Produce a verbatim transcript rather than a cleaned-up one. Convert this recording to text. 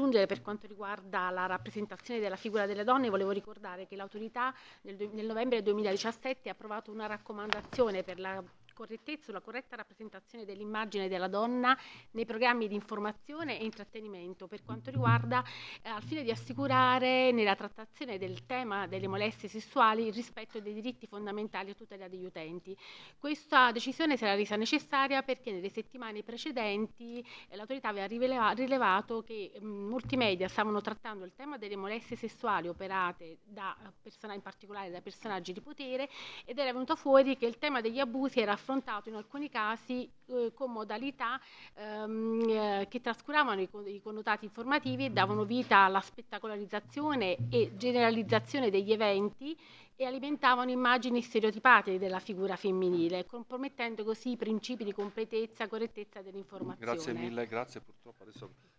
aggiungere per quanto riguarda la rappresentazione della figura delle donne, volevo ricordare che l'autorità nel, nel novembre duemiladiciassette ha approvato una raccomandazione per la correttezza, la corretta rappresentazione dell'immagine della donna nei programmi di informazione e intrattenimento per quanto riguarda eh, al fine di assicurare nella trattazione del tema delle molestie sessuali il rispetto dei diritti fondamentali a tutela degli utenti. Questa decisione si era resa necessaria perché nelle settimane precedenti eh, l'autorità aveva rivela- rilevato che mh, molti media stavano trattando il tema delle molestie sessuali operate da persone, in particolare da personaggi di potere, ed era venuto fuori che il tema degli abusi era affrontato in alcuni casi eh, con modalità ehm, eh, che trascuravano i, i connotati informativi e davano vita alla spettacolarizzazione e generalizzazione degli eventi e alimentavano immagini stereotipate della figura femminile, compromettendo così i principi di completezza e correttezza Grazie dell'informazione. mille, grazie purtroppo adesso